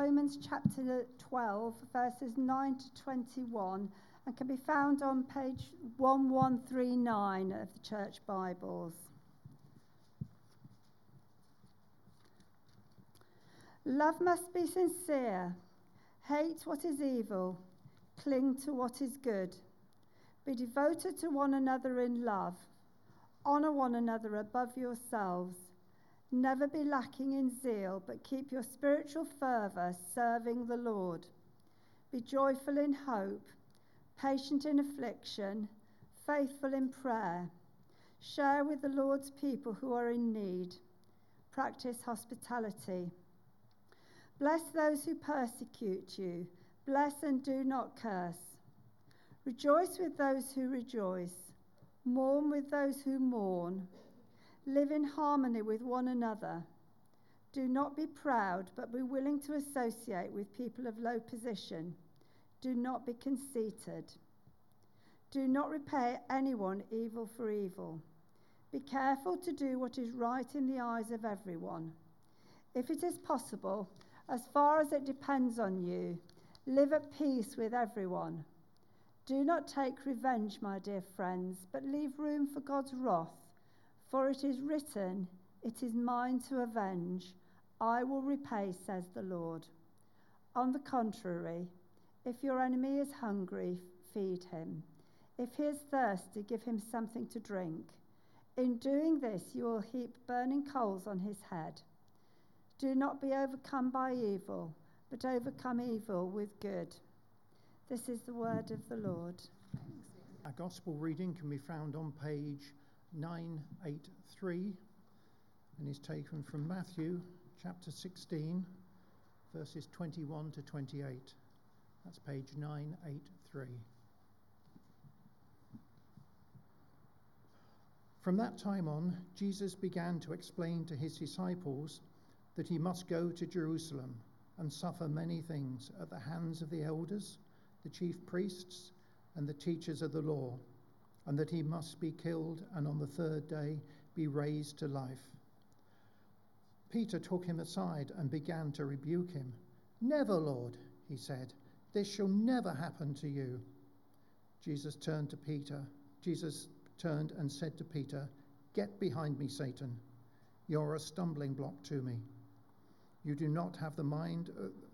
Romans chapter 12, verses 9 to 21, and can be found on page 1139 of the Church Bibles. Love must be sincere. Hate what is evil. Cling to what is good. Be devoted to one another in love. Honor one another above yourselves. Never be lacking in zeal, but keep your spiritual fervour serving the Lord. Be joyful in hope, patient in affliction, faithful in prayer. Share with the Lord's people who are in need. Practice hospitality. Bless those who persecute you. Bless and do not curse. Rejoice with those who rejoice. Mourn with those who mourn. Live in harmony with one another. Do not be proud, but be willing to associate with people of low position. Do not be conceited. Do not repay anyone evil for evil. Be careful to do what is right in the eyes of everyone. If it is possible, as far as it depends on you, live at peace with everyone. Do not take revenge, my dear friends, but leave room for God's wrath. For it is written, "It is mine to avenge. I will repay," says the Lord. On the contrary, if your enemy is hungry, feed him. If he is thirsty, give him something to drink. In doing this, you will heap burning coals on his head. Do not be overcome by evil, but overcome evil with good. This is the word of the Lord. Our gospel reading can be found on page 983 and is taken from Matthew chapter 16, verses 21 to 28. That's page 983. From that time on, Jesus began to explain to his disciples that he must go to Jerusalem and suffer many things at the hands of the elders, the chief priests, and the teachers of the law, and that he must be killed and on the third day be raised to life. Peter took him aside and began to rebuke him. "Never, Lord," he said, "this shall never happen to you." Jesus turned and said to Peter, "Get behind me, Satan. You're a stumbling block to me. You do not have in mind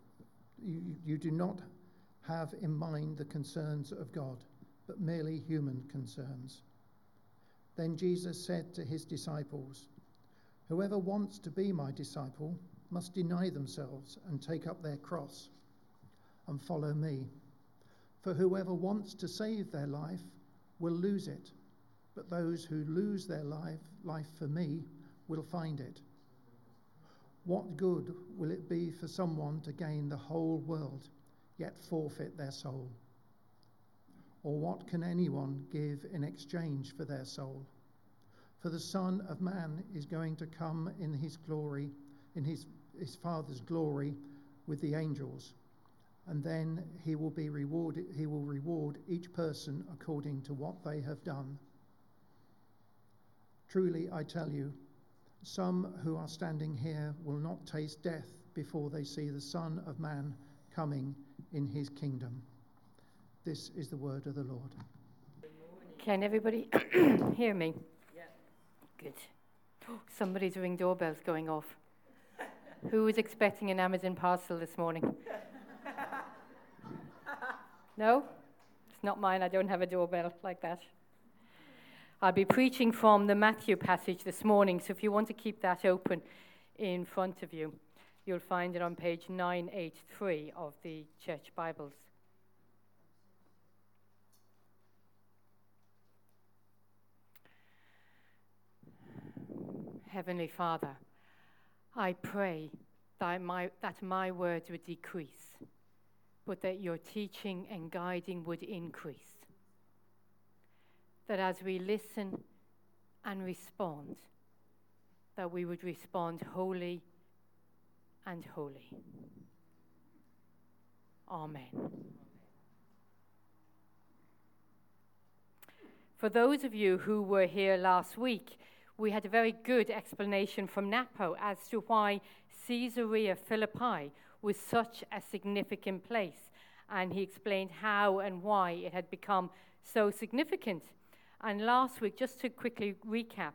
the concerns of God, but merely human concerns." Then Jesus said to his disciples, "Whoever wants to be my disciple must deny themselves and take up their cross and follow me. For whoever wants to save their life will lose it, but those who lose their life for me will find it. What good will it be for someone to gain the whole world, yet forfeit their soul? Or what can anyone give in exchange for their soul? For the Son of Man is going to come in his glory, in his Father's glory with the angels, and then he will reward each person according to what they have done. Truly, I tell you, some who are standing here will not taste death before they see the Son of Man coming in his kingdom." This is the word of the Lord. Can everybody hear me? Yeah. Good. Somebody's ring doorbell's going off. Who was expecting an Amazon parcel this morning? No? It's not mine. I don't have a doorbell like that. I'll be preaching from the Matthew passage this morning, so if you want to keep that open in front of you, you'll find it on page 983 of the Church Bibles. Heavenly Father, I pray that my words would decrease, but that your teaching and guiding would increase. That as we listen and respond, that we would respond wholly and holy. Amen. For those of you who were here last week, we had a very good explanation from Napo as to why Caesarea Philippi was such a significant place. And he explained how and why it had become so significant. And last week, just to quickly recap,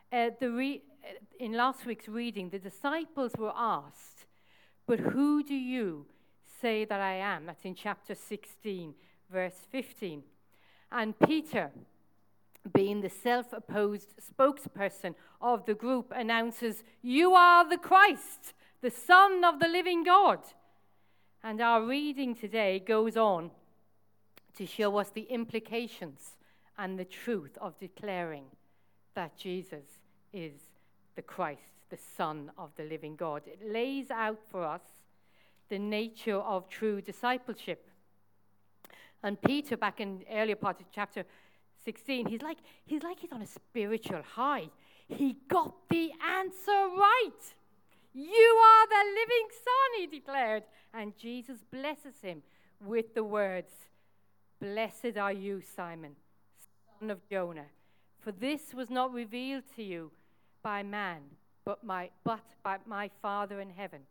in last week's reading, the disciples were asked, "But who do you say that I am?" That's in chapter 16, verse 15. And Peter, being the self-opposed spokesperson of the group, announces, "You are the Christ, the Son of the living God." And our reading today goes on to show us the implications and the truth of declaring that Jesus is the Christ, the Son of the living God. It lays out for us the nature of true discipleship. And Peter, back in the earlier part of chapter 16, he's like he's on a spiritual high. He got the answer right. "You are the living Son," he declared. And Jesus blesses him with the words, "Blessed are you, Simon, son of Jonah, for this was not revealed to you by man, but by my Father in heaven."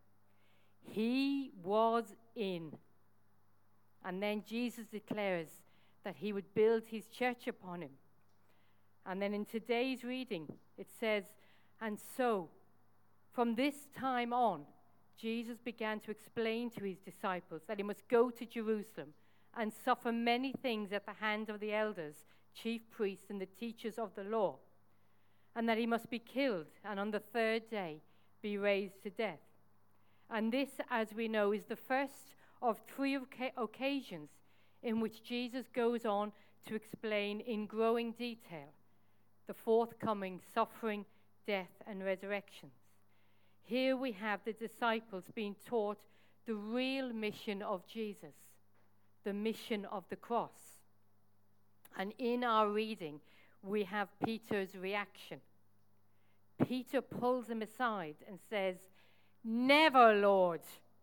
He was in. And then Jesus declares that he would build his church upon him. And then in today's reading, it says, "And so, from this time on, Jesus began to explain to his disciples that he must go to Jerusalem and suffer many things at the hand of the elders, chief priests, and the teachers of the law, and that he must be killed and on the third day be raised to death." And this, as we know, is the first of three occasions in which Jesus goes on to explain in growing detail the forthcoming suffering, death, and resurrections. Here we have the disciples being taught the real mission of Jesus, the mission of the cross. And in our reading, we have Peter's reaction. Peter pulls him aside and says, "Never, Lord.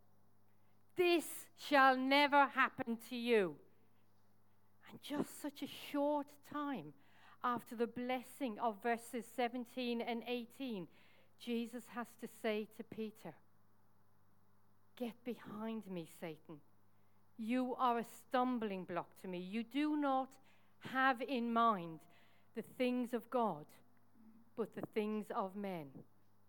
This shall never happen to you." And just such a short time after the blessing of verses 17 and 18, Jesus has to say to Peter, "Get behind me, Satan. You are a stumbling block to me. You do not have in mind the things of God, but the things of men."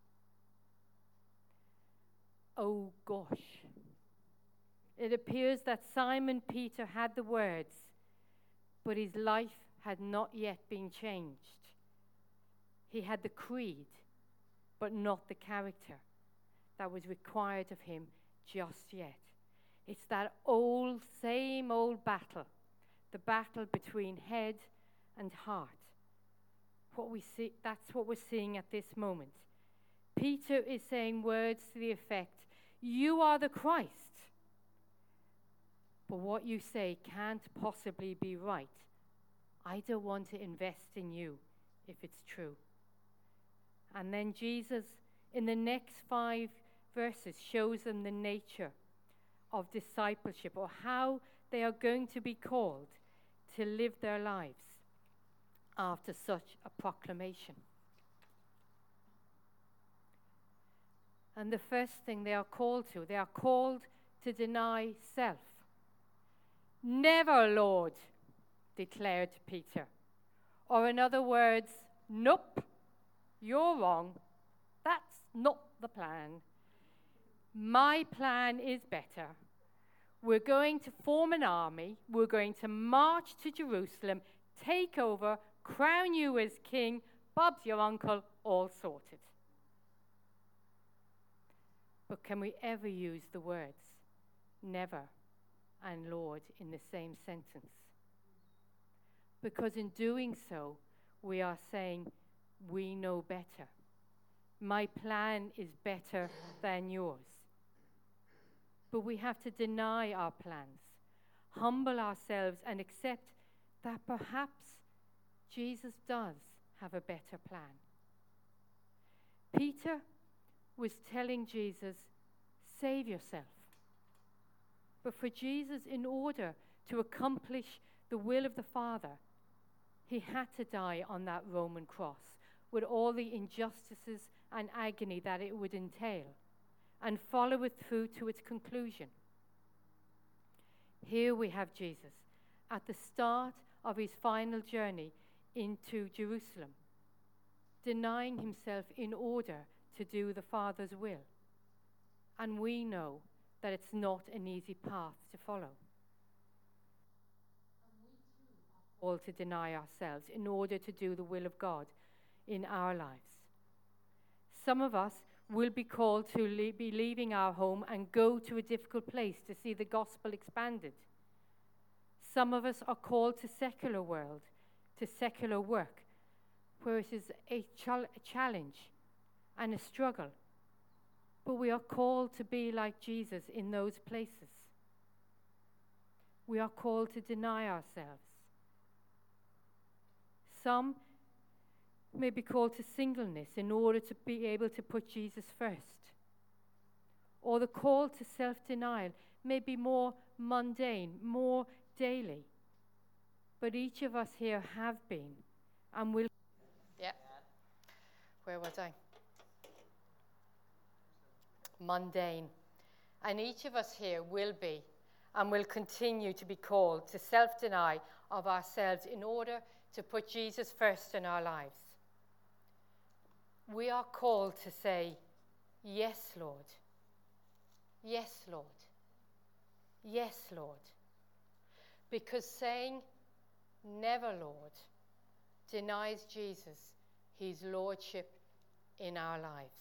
Oh gosh. It appears that Simon Peter had the words, but his life had not yet been changed. He had the creed, but not the character that was required of him just yet. It's that same old battle, the battle between head and heart. That's what we're seeing at this moment. Peter is saying words to the effect, "You are the Christ, but what you say can't possibly be right. I don't want to invest in you if it's true." And then Jesus, in the next 5 verses, shows them the nature of discipleship, or how they are going to be called to live their lives after such a proclamation. And the first thing they are called to deny self. "Never, Lord," declared Peter. Or in other words, "Nope, you're wrong. That's not the plan. My plan is better. We're going to form an army. We're going to march to Jerusalem, take over, crown you as king. Bob's your uncle, all sorted." But can we ever use the words "never" and "Lord" in the same sentence? Because in doing so, we are saying, "We know better. My plan is better than yours." But we have to deny our plans, humble ourselves, and accept that perhaps Jesus does have a better plan. Peter was telling Jesus, "Save yourself." But for Jesus, in order to accomplish the will of the Father, he had to die on that Roman cross with all the injustices and agony that it would entail. and follow it through to its conclusion. Here we have Jesus at the start of his final journey into Jerusalem, denying himself in order to do the Father's will. And we know that it's not an easy path to follow. All to deny ourselves in order to do the will of God in our lives. Some of us will be called to be leaving our home and go to a difficult place to see the gospel expanded. Some of us are called to secular world, to secular work, where it is a challenge and a struggle. But we are called to be like Jesus in those places. We are called to deny ourselves. Some may be called to singleness in order to be able to put Jesus first. Or the call to self-denial may be more mundane, more daily. But each of us here have been and will. Yeah. Where was I? Mundane. And each of us here will be and will continue to be called to self-deny of ourselves in order to put Jesus first in our lives. We are called to say, yes, Lord. Yes, Lord. Yes, Lord. Because saying, never, Lord, denies Jesus his lordship in our lives.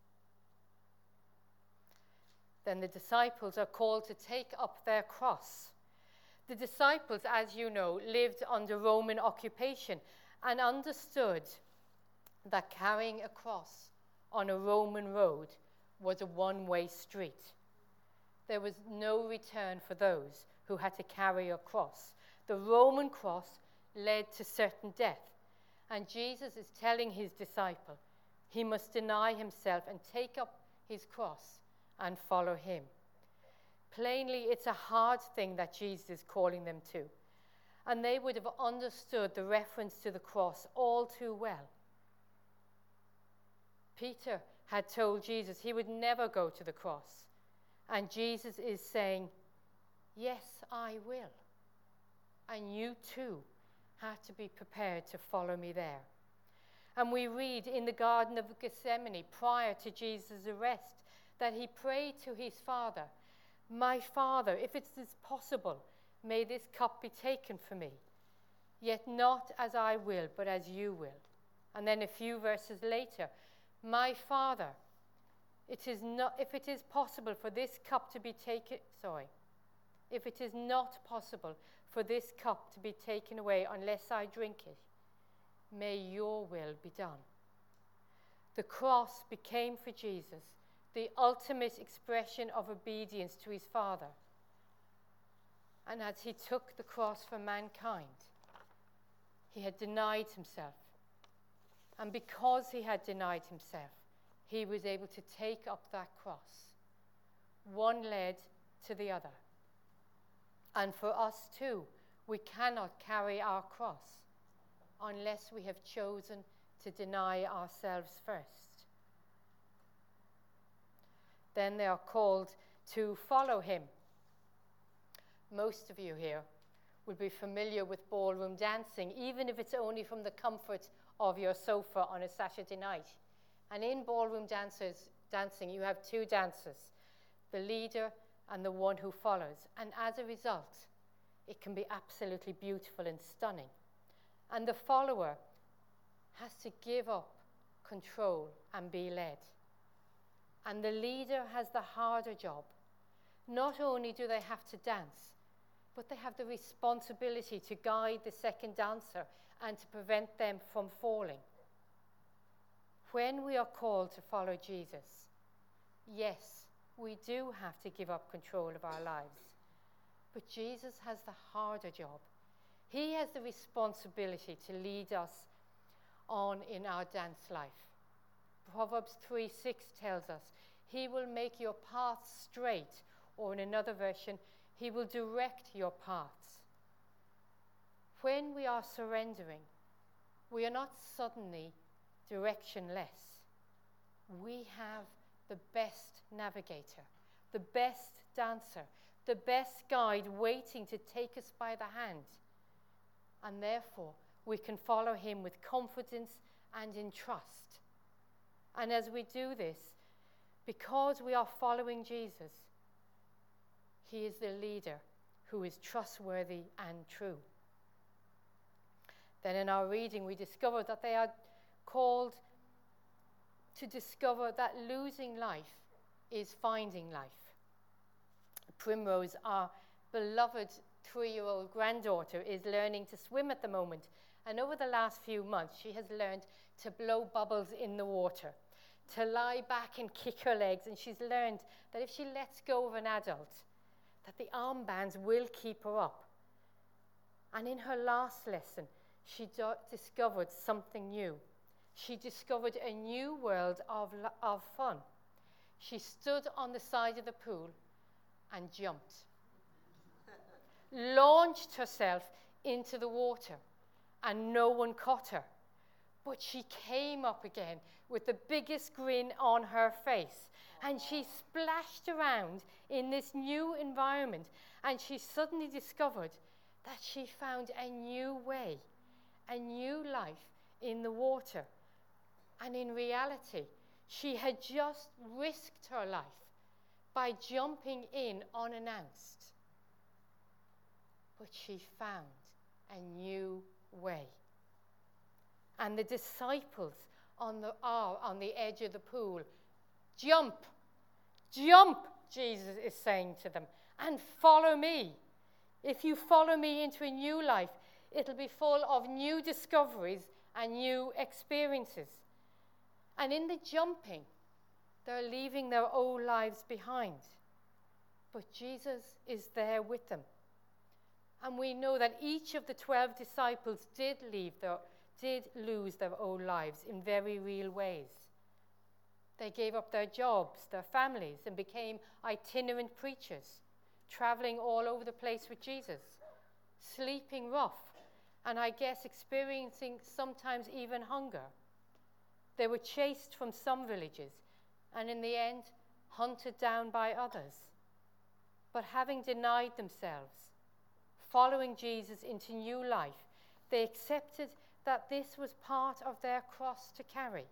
Then the disciples are called to take up their cross. The disciples, as you know, lived under Roman occupation and understood that carrying a cross on a Roman road was a one-way street. There was no return for those who had to carry a cross. The Roman cross led to certain death. And Jesus is telling his disciple he must deny himself and take up his cross and follow him. Plainly, it's a hard thing that Jesus is calling them to. And they would have understood the reference to the cross all too well. Peter had told Jesus he would never go to the cross. And Jesus is saying, yes, I will. And you too have to be prepared to follow me there. And we read in the Garden of Gethsemane, prior to Jesus' arrest, that he prayed to his Father, my Father, if it is possible, may this cup be taken from me. Yet not as I will, but as you will. And then a few verses later, my Father, if it is possible for this cup to be taken, if it is not possible for this cup to be taken away unless I drink it, may your will be done. The cross became for Jesus the ultimate expression of obedience to his Father. And as he took the cross for mankind, he had denied himself. And because he had denied himself, he was able to take up that cross. One led to the other. And for us too, we cannot carry our cross unless we have chosen to deny ourselves first. Then they are called to follow him. Most of you here will be familiar with ballroom dancing, even if it's only from the comfort of your sofa on a Saturday night. And in ballroom dancing, you have two dancers, the leader and the one who follows. And as a result, it can be absolutely beautiful and stunning. And the follower has to give up control and be led. And the leader has the harder job. Not only do they have to dance, but they have the responsibility to guide the second dancer and to prevent them from falling. When we are called to follow Jesus, yes, we do have to give up control of our lives. But Jesus has the harder job. He has the responsibility to lead us on in our dance life. Proverbs 3:6 tells us, he will make your paths straight, or in another version, he will direct your paths. When we are surrendering, we are not suddenly directionless. We have the best navigator, the best dancer, the best guide waiting to take us by the hand. And therefore, we can follow him with confidence and in trust. And as we do this, because we are following Jesus, he is the leader who is trustworthy and true. Then in our reading, we discover that they are called to discover that losing life is finding life. Primrose, our beloved 3-year-old granddaughter, is learning to swim at the moment. And over the last few months, she has learned to blow bubbles in the water, to lie back and kick her legs. And she's learned that if she lets go of an adult, that the armbands will keep her up. And in her last lesson, she discovered something new. She discovered a new world of fun. She stood on the side of the pool and jumped, launched herself into the water, and no one caught her. But she came up again with the biggest grin on her face, and she splashed around in this new environment, and she suddenly discovered that she found a new way, a new life in the water. And in reality, she had just risked her life by jumping in unannounced. But she found a new way. And the disciples are on the edge of the pool. Jump, jump, Jesus is saying to them, and follow me. If you follow me into a new life, it'll be full of new discoveries and new experiences. And in the jumping, they're leaving their old lives behind. But Jesus is there with them. And we know that each of the 12 disciples did lose their old lives in very real ways. They gave up their jobs, their families, and became itinerant preachers, traveling all over the place with Jesus, sleeping rough, and I guess experiencing sometimes even hunger. They were chased from some villages, and in the end, hunted down by others. But having denied themselves, following Jesus into new life, they accepted that this was part of their cross to carry.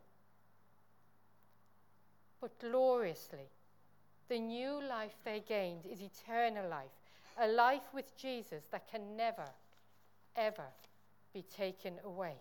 But gloriously, the new life they gained is eternal life, a life with Jesus that can never, ever be taken away.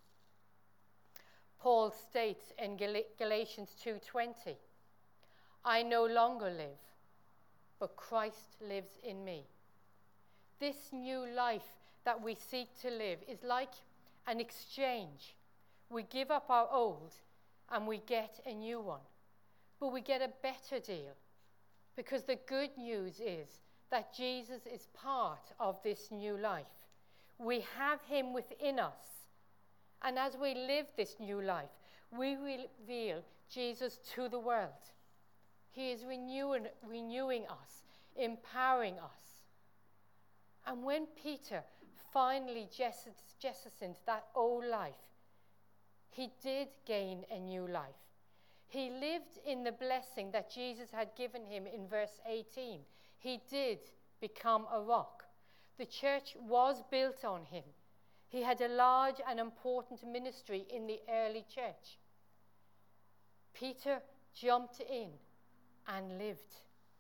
Paul states in Galatians 2:20, I no longer live, but Christ lives in me. This new life that we seek to live is like an exchange. We give up our old and we get a new one. But we get a better deal, because the good news is that Jesus is part of this new life. We have him within us. And as we live this new life, we reveal Jesus to the world. He is renewing us, empowering us. And when Peter finally jettisoned that old life, he did gain a new life. He lived in the blessing that Jesus had given him in verse 18. He did become a rock. The church was built on him. He had a large and important ministry in the early church. Peter jumped in and lived.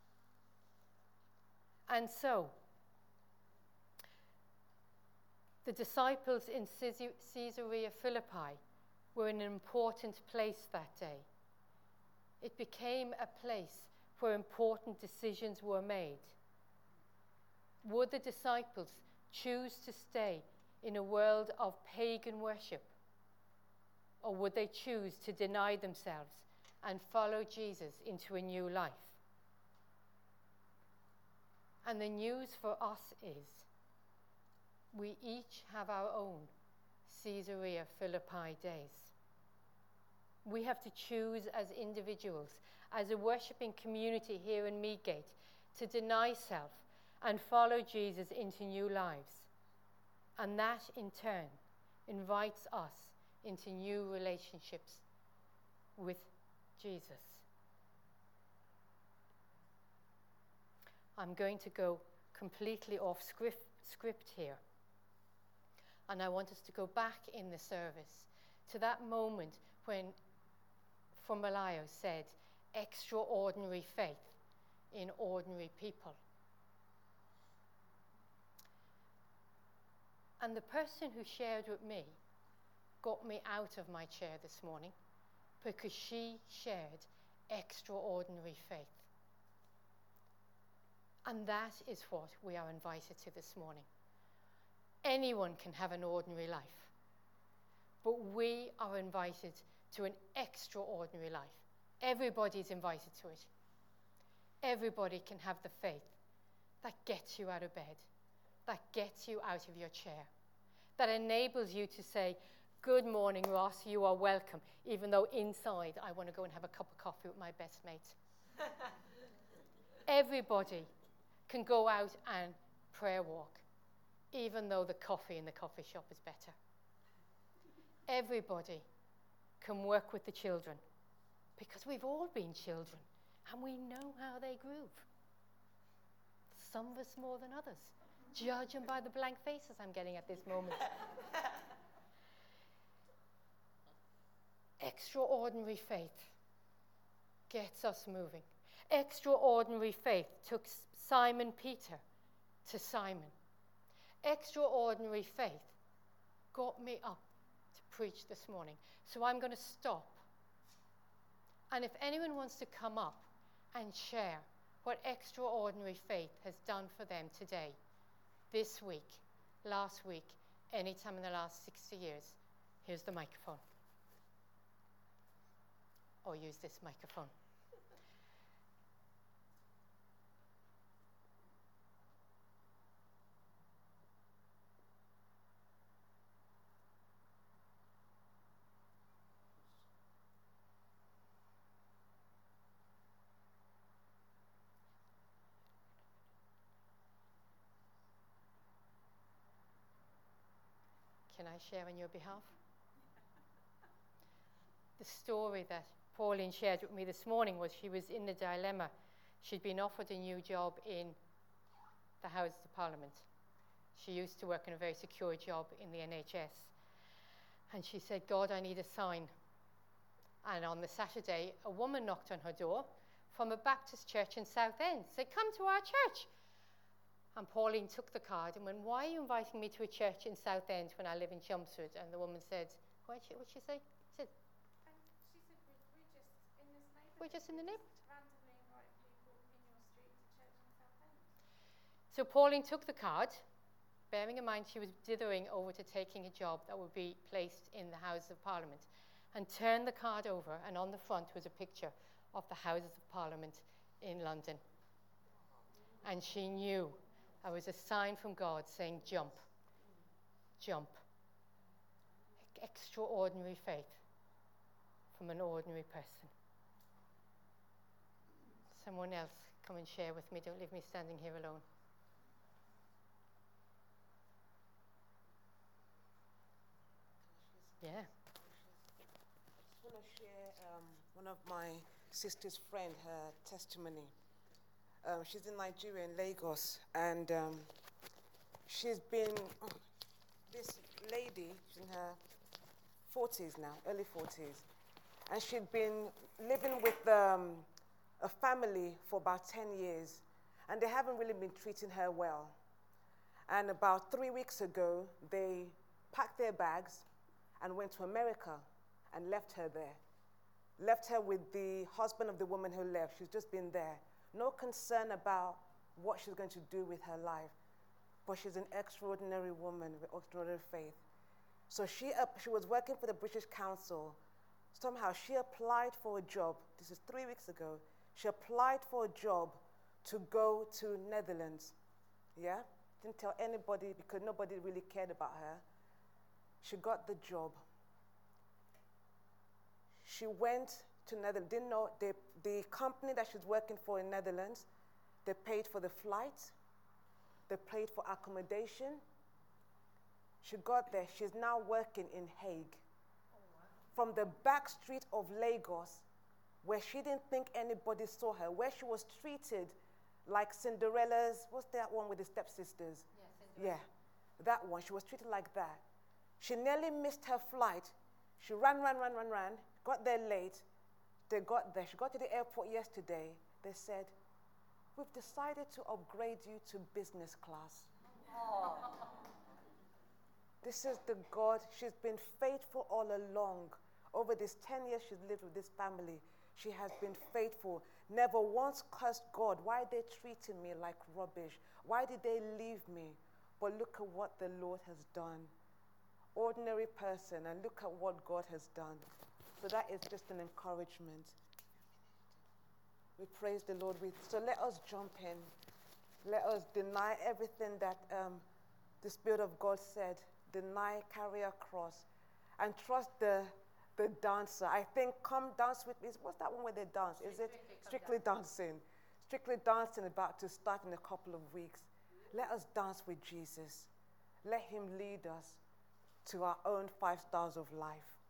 And so, the disciples in Caesarea Philippi were in an important place that day. It became a place where important decisions were made. Would the disciples choose to stay in a world of pagan worship? Or would they choose to deny themselves and follow Jesus into a new life? And the news for us is we each have our own Caesarea Philippi days. We have to choose as individuals, as a worshipping community here in Meadgate, to deny self and follow Jesus into new lives. And that, in turn, invites us into new relationships with Jesus. I'm going to go completely off script here. And I want us to go back in the service to that moment when Fumbalayo said, extraordinary faith in ordinary people. And the person who shared with me got me out of my chair this morning because she shared extraordinary faith. And that is what we are invited to this morning. Anyone can have an ordinary life, but we are invited to an extraordinary life. Everybody is invited to it. Everybody can have the faith that gets you out of bed, that gets you out of your chair, that enables you to say, good morning, Ross, you are welcome, even though inside I want to go and have a cup of coffee with my best mate. Everybody can go out and prayer walk, even though the coffee in the coffee shop is better. Everybody can work with the children, because we've all been children, and we know how they groove. Some of us more than others, judging by the blank faces I'm getting at this moment. Extraordinary faith gets us moving. Extraordinary faith took Simon Peter to Simon. Extraordinary faith got me up to preach this morning. So I'm going to stop. And if anyone wants to come up and share what extraordinary faith has done for them today, this week, last week, any time in the last 60 years, here's the microphone. Or use this microphone. Can I share on your behalf? The story that Pauline shared with me this morning was she was in the dilemma. She'd been offered a new job in the Houses of Parliament. She used to work in a very secure job in the NHS. And she said, God, I need a sign. And on the Saturday, a woman knocked on her door from a Baptist church in Southend, said, come to our church. And Pauline took the card and went, why are you inviting me to a church in Southend when I live in Chelmsford? And the woman said, what'd she say? She said, we're just in the neighbourhood. Randomly inviting people in your street to church in Southend. So Pauline took the card, bearing in mind she was dithering over to taking a job that would be placed in the Houses of Parliament, and turned the card over, and on the front was a picture of the Houses of Parliament in London. And she knew there was a sign from God saying, jump, jump. Extraordinary faith from an ordinary person. Someone else come and share with me. Don't leave me standing here alone. Yeah. I just want to share one of my sister's friend, her testimony. She's in Nigeria, in Lagos, and she's been, this lady, she's in her 40s now, early 40s, and she'd been living with a family for about 10 years, and they haven't really been treating her well. And about 3 weeks ago, they packed their bags and went to America and left her there. Left her with the husband of the woman who left. She's just been there. No concern about what she's going to do with her life. But she's an extraordinary woman with extraordinary faith. So she was working for the British Council. Somehow she applied for a job. This is 3 weeks ago. She applied for a job to go to Netherlands. Yeah? Didn't tell anybody because nobody really cared about her. She got the job. She went to Netherlands. Didn't know the company that she's working for in Netherlands, they paid for the flight. They paid for accommodation. She got there. She's now working in Hague. From the back street of Lagos, where she didn't think anybody saw her, where she was treated like Cinderella's, what's that one with the stepsisters? Yeah, that one. She was treated like that. She nearly missed her flight. She ran, got there late. They got there. She got to the airport yesterday. They said, we've decided to upgrade you to business class. This is the God. She's been faithful all along. Over these 10 years she's lived with this family, she has been faithful. Never once cursed God. Why are they treating me like rubbish? Why did they leave me? But look at what the Lord has done. Ordinary person, and look at what God has done. So that is just an encouragement. We praise the Lord. So let us jump in. Let us deny everything that the Spirit of God said. Deny, carry a cross, and trust the dancer. I think Come Dance With Me. What's that one where they dance? Is it Strictly Dancing? Strictly Dancing about to start in a couple of weeks. Let us dance with Jesus. Let him lead us to our own 5 stars of life.